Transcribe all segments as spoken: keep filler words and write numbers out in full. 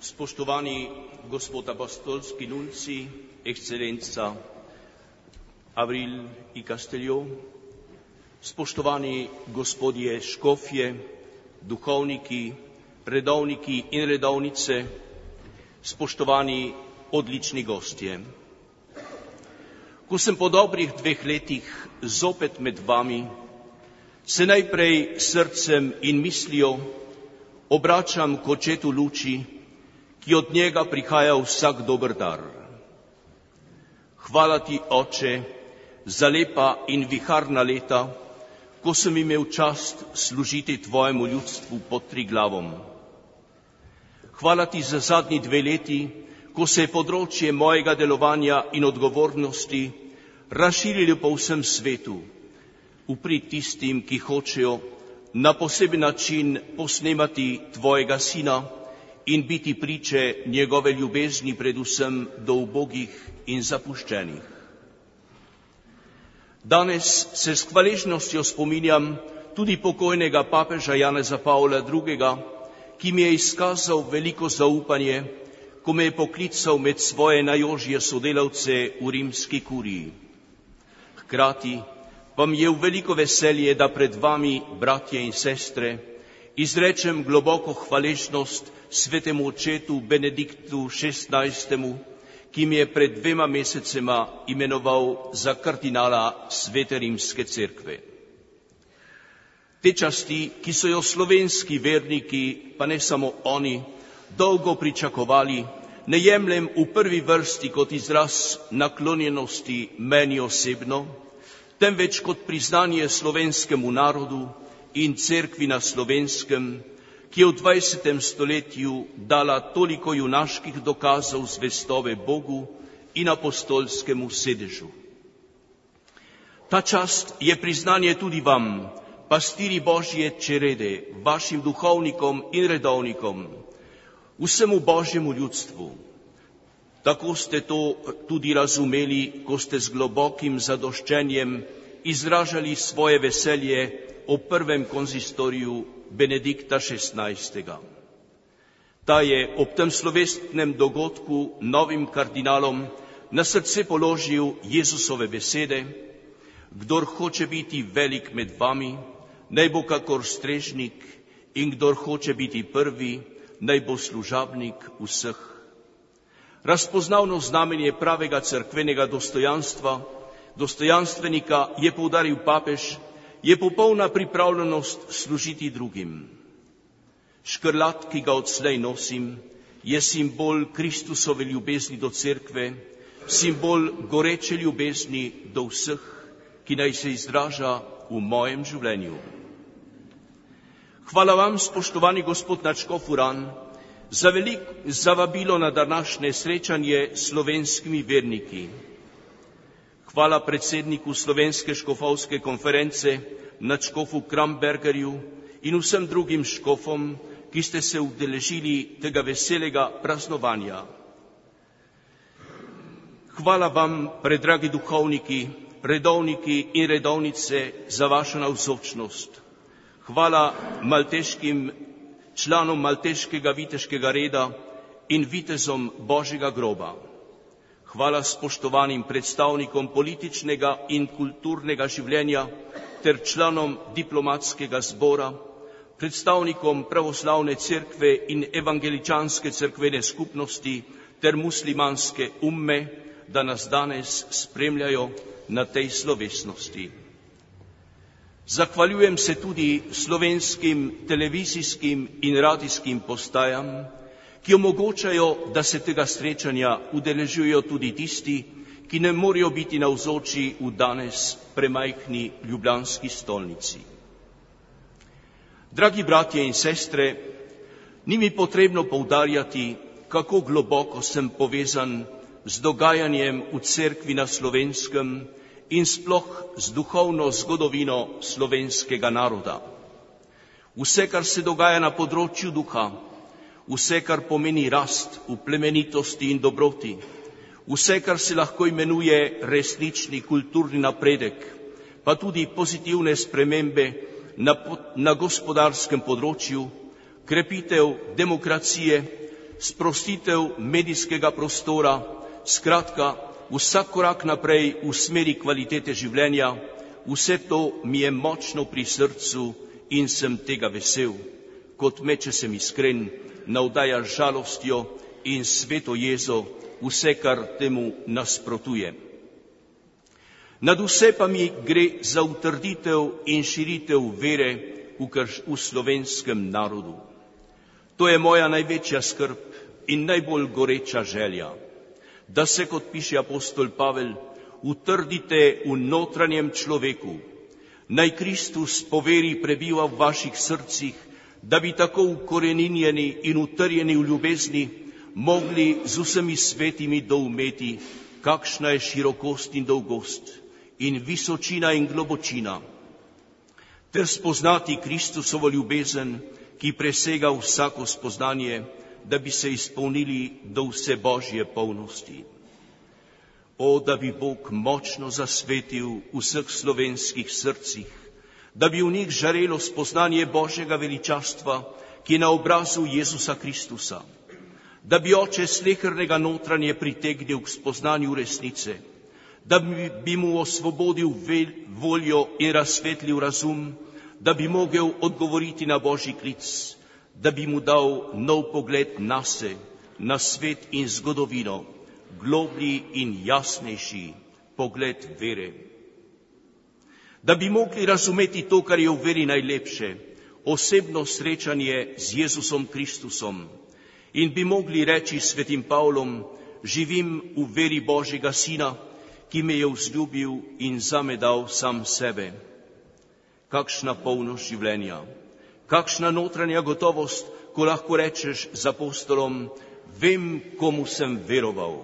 Spoštovani gospod apostolski nunci, ekscelenca Avril i Casteljo, spoštovani gospodje škofje, duhovniki, redovniki in redovnice, spoštovani odlični gostje. Ko sem po dobrih dveh letih zopet med vami, se najprej srcem in mislijo obračam k očetu luči, ki od njega prihaja vsak dober dar. Hvala ti, Oče, za lepa in viharna leta, ko sem imel čast služiti tvojemu ljudstvu pod Triglavom. Hvala ti za zadnji dve leti, ko se je področje mojega delovanja in odgovornosti razširilo po vsem svetu, uprit tistim, ki hočejo na poseben način posnemati tvojega sina in biti priče njegove ljubezni predvsem do ubogih in zapuščenih. Danes se s hvaležnostjo spominjam tudi pokojnega papeža Janeza Pavla drugega., ki mi je izkazal veliko zaupanje, ko me je poklical med svoje najožje sodelavce v rimski kuriji. Hkrati pa mi je v veliko veselje, da pred vami, bratje in sestre, izrečem globoko hvaležnost svetemu očetu Benediktu šestnajstemu., ki mi je pred dvema mesecema imenoval za kardinala Svete rimske cerkve. Te časti, ki so jo slovenski verniki, pa ne samo oni, dolgo pričakovali, ne jemljem v prvi vrsti kot izraz naklonjenosti meni osebno, temveč kot priznanje slovenskemu narodu in cerkvi na Slovenskem, ki je v dvajsetem stoletju dala toliko junaških dokazov zvestobe Bogu in apostolskemu sedežu. Ta čast je priznanje tudi vam, pastiri Božje čerede, vašim duhovnikom in redovnikom, vsemu Božjemu ljudstvu. Tako ste to tudi razumeli, ko ste z globokim zadoščenjem izražali svoje veselje o prvem konzistoriju Benedikta šestnajstega. Ta je ob tem slovesnem dogodku novim kardinalom na srce položil Jezusove besede: kdor hoče biti velik med vami, naj bo kakor strežnik, in kdor hoče biti prvi, naj bo služabnik vseh. Razpoznavno znamenje pravega cerkvenega dostojanstva, dostojanstvenika, je poudaril papež, je popolna pripravljenost služiti drugim. Škrlat, ki ga odslej nosim, je simbol Kristusove ljubezni do cerkve, simbol goreče ljubezni do vseh, ki naj se izraža v mojem življenju. Hvala vam, spoštovani gospod nadškof Uran, za velik, za vabilo na današnje srečanje s slovenskimi verniki. Hvala predsedniku Slovenske škofovske konference, nadškofu Krambergerju in vsem drugim škofom, ki ste se udeležili tega veselega praznovanja. Hvala vam, predragi duhovniki, redovniki in redovnice, za vašo navzočnost. Hvala malteškim članom malteškega viteškega reda in vitezom Božjega groba. Hvala spoštovanim predstavnikom političnega in kulturnega življenja ter članom diplomatskega zbora, predstavnikom pravoslavne cerkve in evangeličanske cerkvene skupnosti ter muslimanske umme, da nas danes spremljajo na tej slovesnosti. Zahvaljujem se tudi slovenskim televizijskim in radijskim postajam, ki omogočajo, da se tega srečanja udeležujejo tudi tisti, ki ne morejo biti navzoči v danes premajhni ljubljanski stolnici. Dragi bratje in sestre, ni mi potrebno poudarjati, kako globoko sem povezan z dogajanjem v cerkvi na Slovenskem in sploh z duhovno zgodovino slovenskega naroda. Vse, kar se dogaja na področju duha, vse, kar pomeni rast v plemenitosti in dobroti, vse, kar se lahko imenuje resnični kulturni napredek, pa tudi pozitivne spremembe na, na gospodarskem področju, krepitev demokracije, sprostitev medijskega prostora, skratka, vsak korak naprej v smeri kvalitete življenja, vse to mi je močno pri srcu in sem tega vesel, kot me, če sem iskren, navdaja žalostjo in sveto jezo vse, kar temu nasprotuje. Nad vse pa mi gre za utrditev in širitev vere v, krš, v slovenskem narodu. To je moja največja skrb in najbolj goreča želja, da se, kot piše apostol Pavel, utrdite v notranjem človeku. Naj Kristus po veri prebiva v vaših srcih, da bi tako ukoreninjeni in utrjeni v ljubezni mogli z vsemi svetimi doumeti, kakšna je širokost in dolgost in visočina in globočina, ter spoznati Kristusovo ljubezen, ki presega vsako spoznanje, da bi se izpolnili do vse Božje polnosti. O, da bi Bog močno zasvetil v vseh slovenskih srcih, da bi v njih žarelo spoznanje Božjega veličastva, ki je na obrazu Jezusa Kristusa, da bi Oče slehernega notranje pritegnil k spoznanju resnice, da bi, bi mu osvobodil voljo in razsvetlil razum, da bi mogel odgovoriti na Božji klic, da bi mu dal nov pogled nase, na svet in zgodovino, globlji in jasnejši pogled vere. Da bi mogli razumeti to, kar je v veri najlepše, osebno srečanje z Jezusom Kristusom, in bi mogli reči svetim Pavlom, živim v veri Božjega Sina, ki me je vzljubil in zame dal sam sebe. Kakšna polnost življenja, kakšna notranja gotovost, ko lahko rečeš z apostolom, vem, komu sem veroval.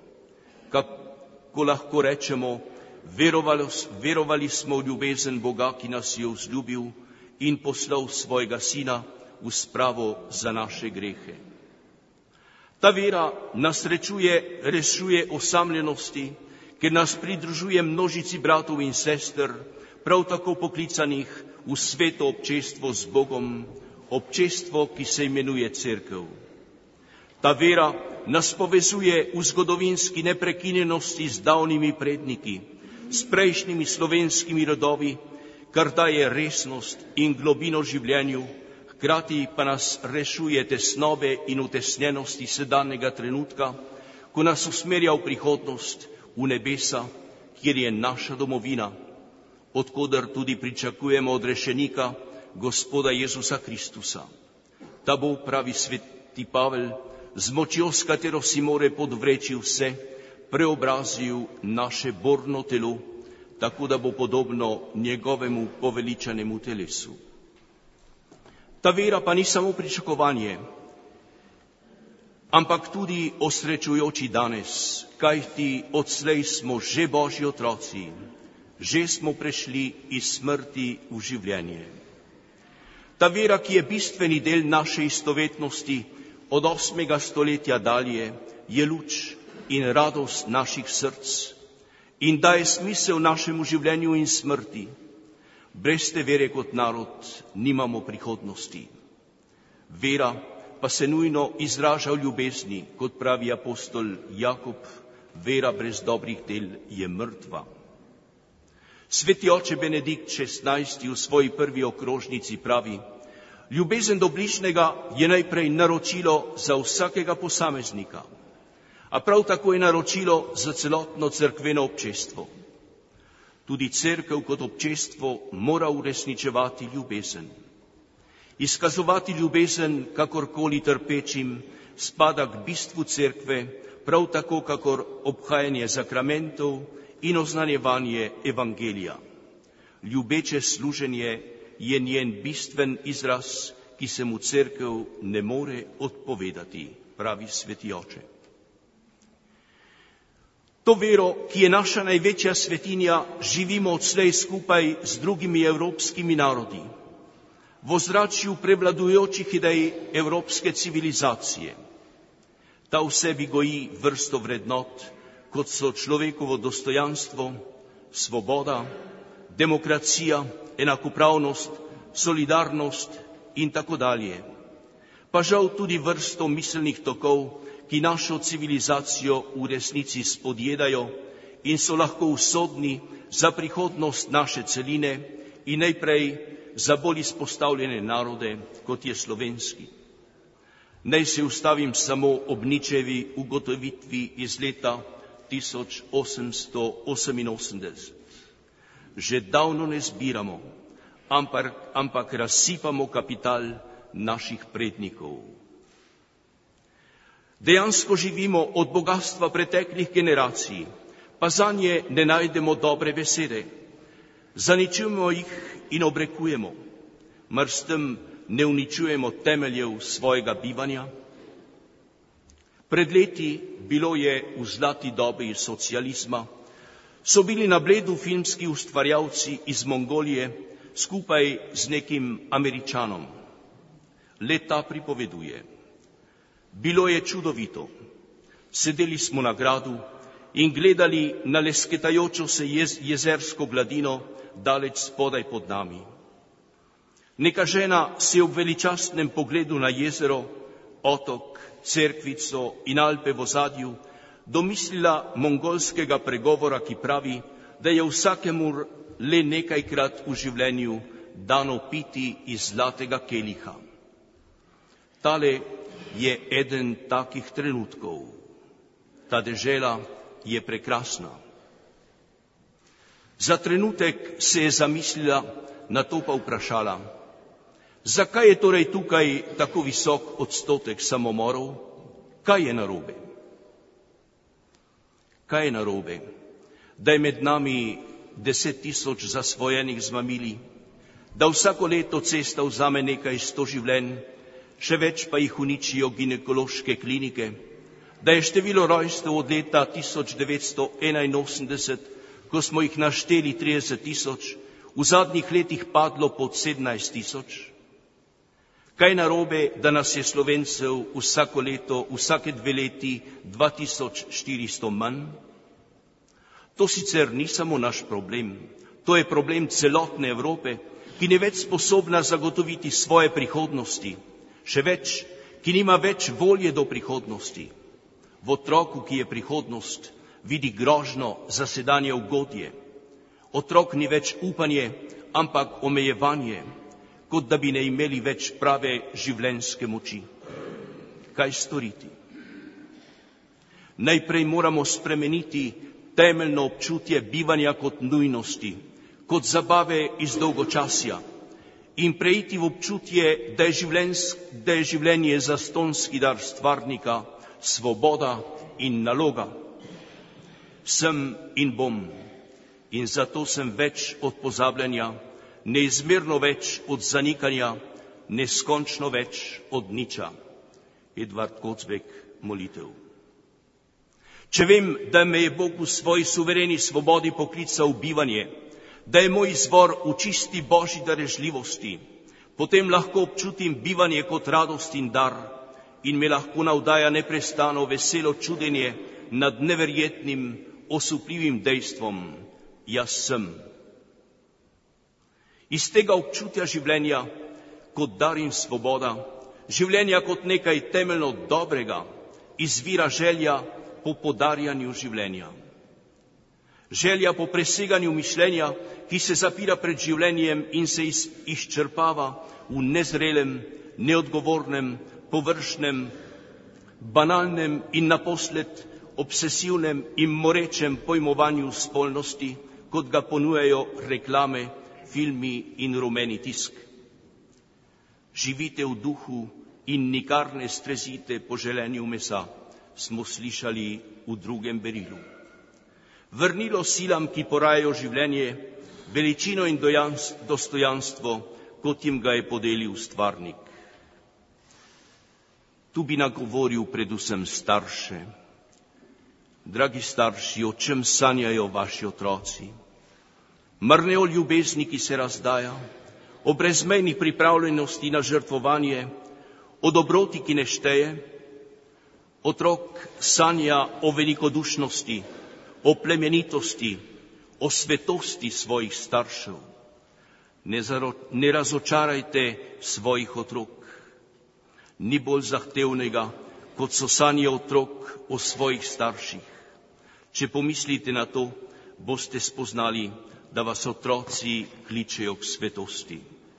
Kako lahko rečemo, verovali, verovali smo v ljubezen Boga, ki nas je vzljubil in poslal svojega Sina v spravo za naše grehe. Ta vera nas rečuje, rešuje osamljenosti, ker nas pridružuje množici bratov in sester, prav tako poklicanih v sveto občestvo z Bogom, občestvo, ki se imenuje Cerkev. Ta vera nas povezuje v zgodovinski neprekinjenosti z davnimi predniki, s prejšnjimi slovenskimi rodovi, kar daje resnost in globino življenju, hkrati pa nas rešuje tesnobe in utesnjenosti sedanjega trenutka, ko nas usmerja v prihodnost, v nebesa, kjer je naša domovina, odkoder tudi pričakujemo odrešenika, Gospoda Jezusa Kristusa. Ta bo, pravi sveti Pavel, z močjo, s katero si more podvreči vse, preobrazil naše borno telo, tako da bo podobno njegovemu poveličanemu telesu. Ta vera pa ni samo pričakovanje, ampak tudi osrečujoči danes, kajti odslej smo že Božji otroci, že smo prešli iz smrti v življenje. Ta vera, ki je bistveni del naše istovetnosti od osmega stoletja dalje, je luč in radost naših src in daje smisel našemu življenju in smrti. Brez te vere kot narod nimamo prihodnosti. Vera pa se nujno izraža v ljubezni, kot pravi apostol Jakob, vera brez dobrih del je mrtva. Sveti oče Benedikt šestnajsti v svoji prvi okrožnici pravi, ljubezen do bližnjega je najprej naročilo za vsakega posameznika, a prav tako je naročilo za celotno cerkveno občestvo. Tudi cerkev kot občestvo mora uresničevati ljubezen. Izkazovati ljubezen kakorkoli trpečim spada k bistvu cerkve, prav tako kakor obhajanje sakramentov in oznanjevanje evangelija. Ljubeče služenje je njen bistven izraz, ki se mu cerkev ne more odpovedati, pravi sveti oče. To vero, ki je naša največja svetinja, živimo odslej skupaj z drugimi evropskimi narodi, v ozračju prevladujočih idej evropske civilizacije. Ta v sebi goji vrsto vrednot, kot so človekovo dostojanstvo, svoboda, demokracija, enakopravnost, solidarnost in tako dalje. pa žal tudi vrsto miselnih tokov, ki našo civilizacijo v resnici spodjedajo in so lahko usodni za prihodnost naše celine in najprej za bolj izpostavljene narode, kot je slovenski. Naj se ustavim samo ob Ničevi ugotovitvi iz leta tisoč osemsto oseminosemdeset. Že davno ne zbiramo, ampak, ampak razsipamo kapital naših prednikov. Dejansko živimo od bogatstva preteklih generacij, pa zanje ne najdemo dobre besede. Zaničujemo jih in obrekujemo, mar s tem ne uničujemo temeljev svojega bivanja? Pred leti, bilo je v zlati dobi socializma, so bili na Bledu filmski ustvarjalci iz Mongolije skupaj z nekim Američanom. Le ta pripoveduje: bilo je čudovito. Sedeli smo na gradu in gledali na lesketajočo se jez, jezersko gladino daleč spodaj pod nami. Neka žena se je ob veličastnem pogledu na jezero, otok, cerkvico in Alpe v ozadju domislila mongolskega pregovora, ki pravi, da je vsakemu le nekajkrat v življenju dano piti iz zlatega keliha. Tale je eden takih trenutkov. Ta dežela je prekrasna. Za trenutek se je zamislila, nato pa vprašala, zakaj je torej tukaj tako visok odstotek samomorov? Kaj je narobe? Kaj je narobe? Da je med nami deset tisoč zasvojenih z mamili, da vsako leto cesta vzame nekaj sto življenj, še več pa jih uničijo ginekološke klinike, da je število rojstev od leta tisoč devetsto enainosemdeset, ko smo jih našteli trideset tisoč, v zadnjih letih padlo pod sedemnajst tisoč. Kaj narobe, da nas je Slovencev vsako leto, vsake dve leti dva tisoč štiristo manj? To sicer ni samo naš problem, to je problem celotne Evrope, ki ni več sposobna zagotoviti svoje prihodnosti, še več, ki nima več volje do prihodnosti. V otroku, ki je prihodnost, vidi grožno za sedanje ugodje. Otrok ni več upanje, ampak omejevanje, kot da bi ne imeli več prave življenjske moči. Kaj storiti? Najprej moramo spremeniti temeljno občutje bivanja kot nujnosti, kot zabave iz dolgočasja in preiti v občutje, da je, da je življenje zastonski dar stvarnika, svoboda in naloga. Sem in bom in zato sem več od pozabljanja, neizmerno več od zanikanja, neskončno več od niča. Edvard Kocbek, molitev. Če vem, da me je Bog v svoji suvereni svobodi poklical v bivanje, da je moj izvor v čisti božji darežljivosti, potem lahko občutim bivanje kot radost in dar in me lahko navdaja neprestano veselo čudenje nad neverjetnim, osupljivim dejstvom: jaz sem. Iz tega občutja življenja kot dar in svoboda, življenja kot nekaj temeljno dobrega, izvira želja po podarjanju življenja. Želja po preseganju mišljenja, ki se zapira pred življenjem in se iz, izčrpava v nezrelem, neodgovornem, površnem, banalnem in naposled obsesivnem in morečem pojmovanju spolnosti, kot ga ponujajo reklame, filmi in rumeni tisk. Živite v duhu in nikar ne strezite po želenju mesa, smo slišali v drugem berilu. Vrnilo silam, ki porajajo življenje, veličino in dostojanstvo, kot jim ga je podelil stvarnik. Tu bi nagovoril predvsem starše. Dragi starši, o čem sanjajo vaši otroci? Mar ne o ljubezni, ki se razdaja, o brezmejni pripravljenosti na žrtvovanje, o dobroti, ki ne šteje? Otrok sanja o velikodušnosti, o plemenitosti, o svetosti svojih staršev. Ne, zaro, ne razočarajte svojih otrok. Ni bolj zahtevnega, kot so sanje otrok o svojih starših. Če pomislite na to, boste spoznali, da vas otroci kličejo k svetosti.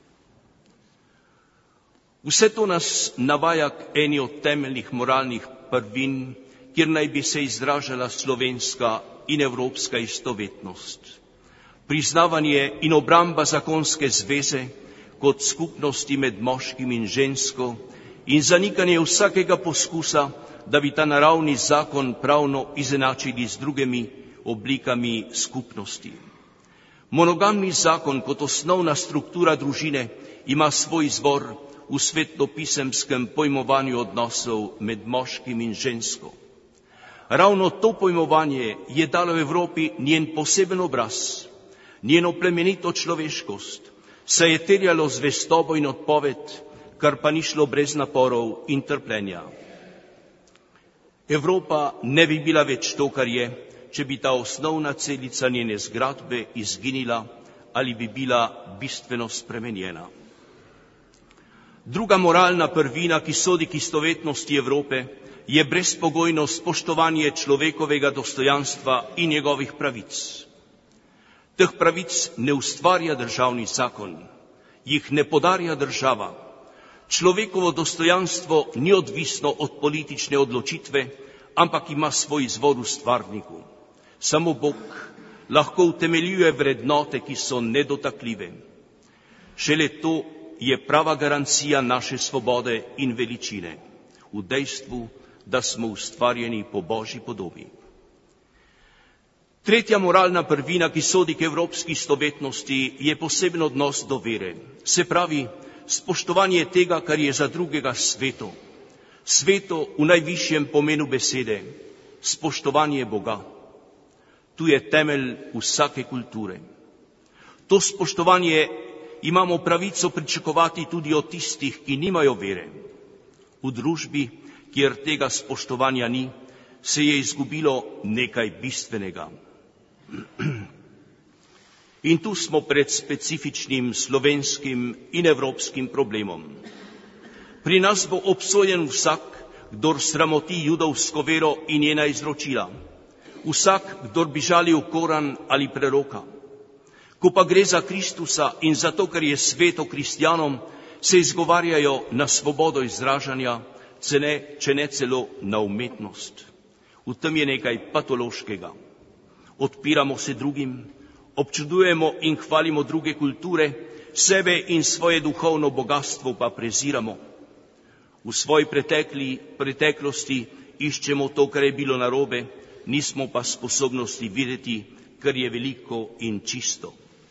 Vse to nas navaja k eni od temeljnih moralnih prvin, kjer naj bi se izražala slovenska in evropska istovetnost. Priznavanje in obramba zakonske zveze kot skupnosti med moškim in žensko in zanikanje vsakega poskusa, da bi ta naravni zakon pravno izenačili z drugimi oblikami skupnosti. Monogamni zakon kot osnovna struktura družine ima svoj izvor v svetopisemskem pojmovanju odnosov med moškim in žensko. Ravno to pojmovanje je dalo Evropi njen poseben obraz, njeno plemenito človeškost, saj je terjalo zvestobo in odpoved, kar pa ni šlo brez naporov in trpljenja. Evropa ne bi bila več to, kar je, če bi ta osnovna celica njene zgradbe izginila ali bi bila bistveno spremenjena. Druga moralna prvina, ki sodi k istovetnosti Evrope, je brezpogojno spoštovanje človekovega dostojanstva in njegovih pravic. Teh pravic ne ustvarja državni zakon, jih ne podarja država. Človekovo dostojanstvo ni odvisno od politične odločitve, ampak ima svoj izvor v stvarniku. Samo Bog lahko utemeljuje vrednote, ki so nedotakljive. Šele to je prava garancija naše svobode in veličine, v dejstvu, da smo ustvarjeni po Božji podobi. Tretja moralna prvina, ki sodi k evropski istovetnosti, je poseben odnos do vere. Se pravi, spoštovanje tega, kar je za drugega sveto. Sveto v najvišjem pomenu besede, spoštovanje Boga. Tu je temelj vsake kulture. To spoštovanje imamo pravico pričakovati tudi od tistih, ki nimajo vere. V družbi, kjer tega spoštovanja ni, se je izgubilo nekaj bistvenega. In tu smo pred specifičnim slovenskim in evropskim problemom. Pri nas bo obsojen vsak, kdor sramoti judovsko vero in njena izročila. Vsak, kdor bi žalil Koran ali preroka. Ko pa gre za Kristusa in za to, kar je sveto kristjanom, se izgovarjajo na svobodo izražanja, če ne celo na umetnost. V tem je nekaj patološkega. Odpiramo se drugim, občudujemo in hvalimo druge kulture, sebe in svoje duhovno bogatstvo pa preziramo. V svoji pretekli, preteklosti iščemo to, kar je bilo narobe, nismo pa sposobnosti videti, kar je veliko in čisto.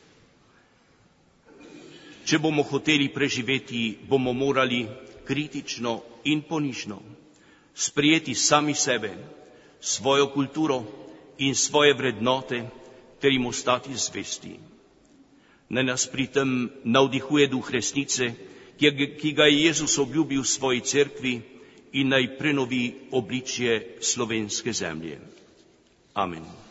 Če bomo hoteli preživeti, bomo morali kritično in ponižno sprijeti sami sebe, svojo kulturo in svoje vrednote, ter jim ostati zvesti. Naj nas pri tem navdihuje duh resnice, ki ga je Jezus obljubil svoji cerkvi in naj prenovi obličje slovenske zemlje. Amen.